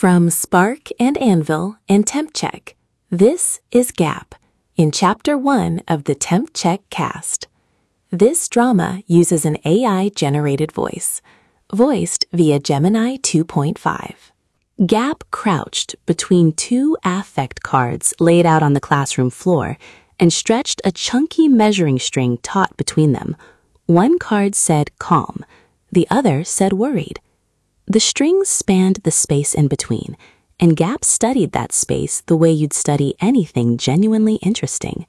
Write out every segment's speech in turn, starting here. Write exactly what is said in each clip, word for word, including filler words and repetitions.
From Spark and Anvil and Temp Check, this is Gap, in Chapter one of the Temp Check cast. This drama uses an A I-generated voice, voiced via Gemini two point five. Gap crouched between two affect cards laid out on the classroom floor and stretched a chunky measuring string taut between them. One card said calm, the other said worried. The strings spanned the space in between, and Gap studied that space the way you'd study anything genuinely interesting.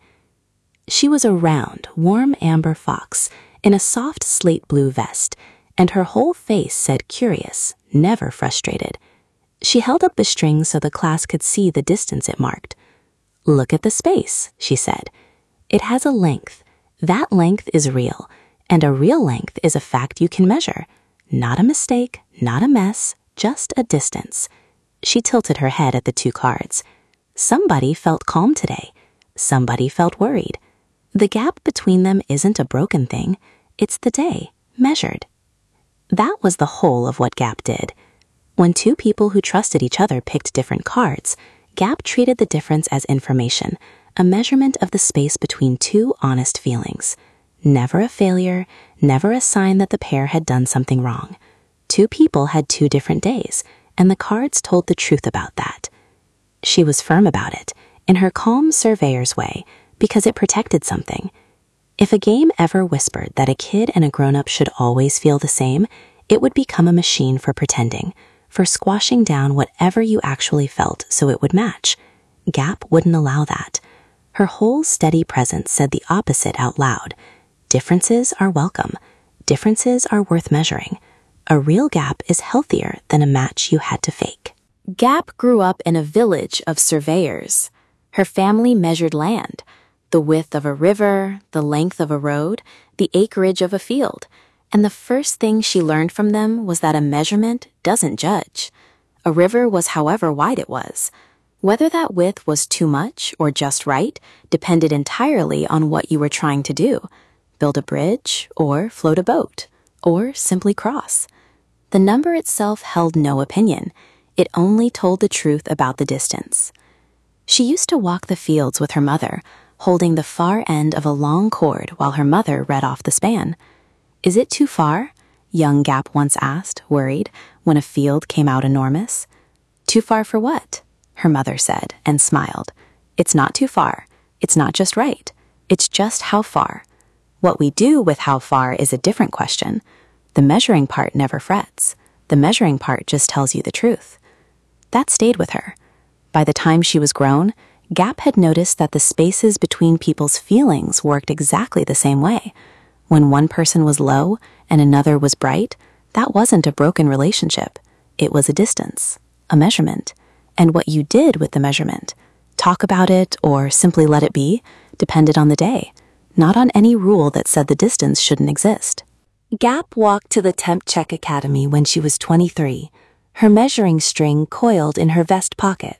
She was a round, warm amber fox in a soft slate blue vest, and her whole face said curious, never frustrated. She held up the string so the class could see the distance it marked. "Look at the space," she said. "It has a length. That length is real, and a real length is a fact you can measure. Not a mistake, not a mess, just a distance." She tilted her head at the two cards. Somebody felt calm today. Somebody felt worried. The gap between them isn't a broken thing. It's the day, measured. That was the whole of what Gap did. When two people who trusted each other picked different cards, Gap treated the difference as information, a measurement of the space between two honest feelings. Never a failure, never a sign that the pair had done something wrong. Two people had two different days, and the cards told the truth about that. She was firm about it, in her calm surveyor's way, because it protected something. If a game ever whispered that a kid and a grown-up should always feel the same, it would become a machine for pretending, for squashing down whatever you actually felt so it would match. Gap wouldn't allow that. Her whole steady presence said the opposite out loud. Differences are welcome. Differences are worth measuring. A real gap is healthier than a match you had to fake. Gap grew up in a village of surveyors. Her family measured land, the width of a river, the length of a road, the acreage of a field. And the first thing she learned from them was that a measurement doesn't judge. A river was however wide it was. Whether that width was too much or just right depended entirely on what you were trying to do. Build a bridge, or float a boat, or simply cross. The number itself held no opinion. It only told the truth about the distance. She used to walk the fields with her mother, holding the far end of a long cord while her mother read off the span. "Is it too far?" young Gap once asked, worried, when a field came out enormous. "Too far for what?" her mother said, and smiled. "It's not too far. It's not just right. It's just how far. What we do with how far is a different question. The measuring part never frets. The measuring part just tells you the truth." That stayed with her. By the time she was grown, Gap had noticed that the spaces between people's feelings worked exactly the same way. When one person was low and another was bright, that wasn't a broken relationship. It was a distance, a measurement. And what you did with the measurement, talk about it or simply let it be, depended on the day, not on any rule that said the distance shouldn't exist. Gap walked to the Temp Check Academy when she was twenty-three, her measuring string coiled in her vest pocket.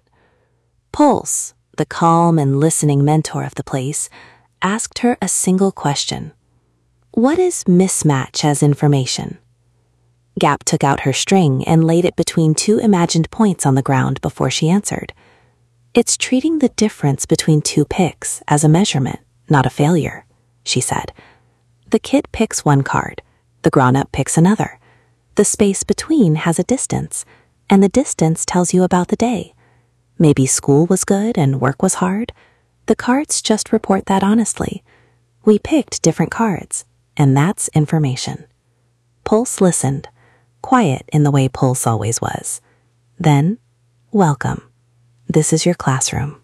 Pulse, the calm and listening mentor of the place, asked her a single question. "What is mismatch as information?" Gap took out her string and laid it between two imagined points on the ground before she answered. "It's treating the difference between two picks as a measurement, not a failure," she said. The kid picks one card. The grown-up picks another. The space between has a distance, and the distance tells you about the day. Maybe school was good and work was hard. The cards just report that honestly. We picked different cards, and that's information. Pulse listened, quiet in the way Pulse always was. Then, welcome. This is your classroom.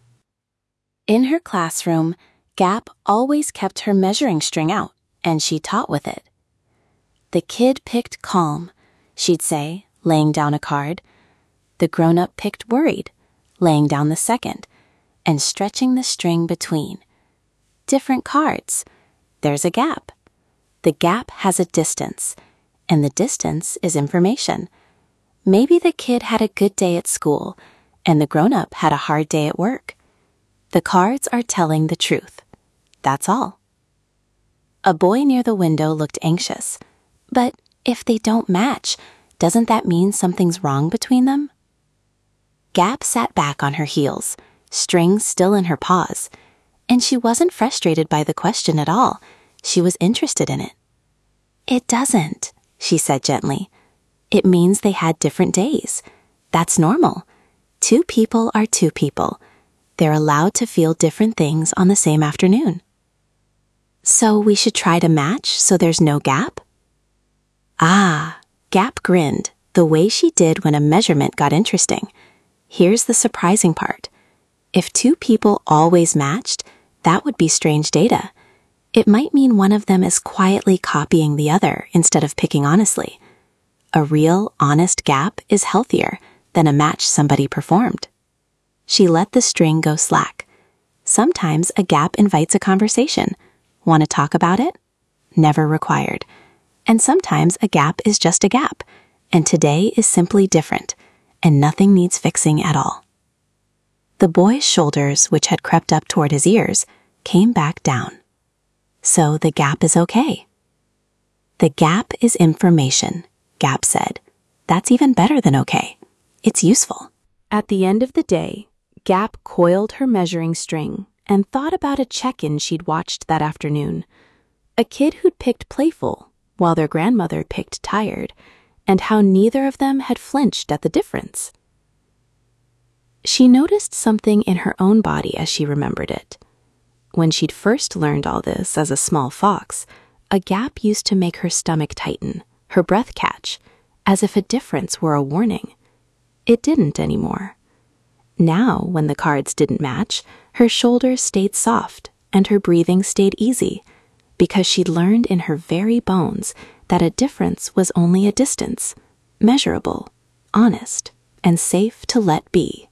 In her classroom, Gap always kept her measuring string out, and she taught with it. "The kid picked calm," she'd say, laying down a card. "The grown-up picked worried," laying down the second, and stretching the string between. Different cards. There's a gap. The gap has a distance, and the distance is information. Maybe the kid had a good day at school, and the grown-up had a hard day at work. The cards are telling the truth. That's all. A boy near the window looked anxious. "But if they don't match, doesn't that mean something's wrong between them?" Gap sat back on her heels, string still in her paws, and she wasn't frustrated by the question at all. She was interested in it. "It doesn't," she said gently. "It means they had different days. That's normal. Two people are two people. They're allowed to feel different things on the same afternoon." "So we should try to match so there's no gap?" Ah, Gap grinned, the way she did when a measurement got interesting. Here's the surprising part. If two people always matched, that would be strange data. It might mean one of them is quietly copying the other instead of picking honestly. A real, honest gap is healthier than a match somebody performed. She let the string go slack. Sometimes a gap invites a conversation. Want to talk about it? Never required. And sometimes a gap is just a gap, and today is simply different, and nothing needs fixing at all. The boy's shoulders, which had crept up toward his ears, came back down. So the gap is okay. "The gap is information," Gap said. "That's even better than okay. It's useful." At the end of the day, Gap coiled her measuring string and thought about a check-in she'd watched that afternoon. A kid who'd picked playful, while their grandmother picked tired, and how neither of them had flinched at the difference. She noticed something in her own body as she remembered it. When she'd first learned all this as a small fox, a gap used to make her stomach tighten, her breath catch, as if a difference were a warning. It didn't anymore. Now, when the cards didn't match, her shoulders stayed soft and her breathing stayed easy, because she'd learned in her very bones that a difference was only a distance, measurable, honest, and safe to let be.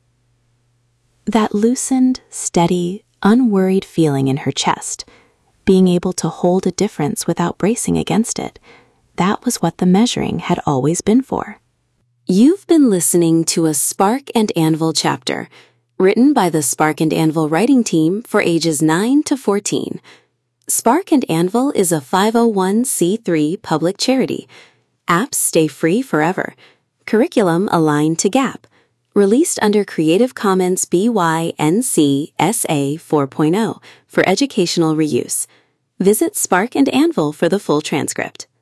That loosened, steady, unworried feeling in her chest, being able to hold a difference without bracing against it, that was what the measuring had always been for. You've been listening to a Spark and Anvil chapter, written by the Spark and Anvil writing team for ages nine to fourteen. Spark and Anvil is a five oh one c three public charity. Apps stay free forever. Curriculum aligned to Gap. Released under Creative Commons B Y N C S A four point oh for educational reuse. Visit Spark and Anvil for the full transcript.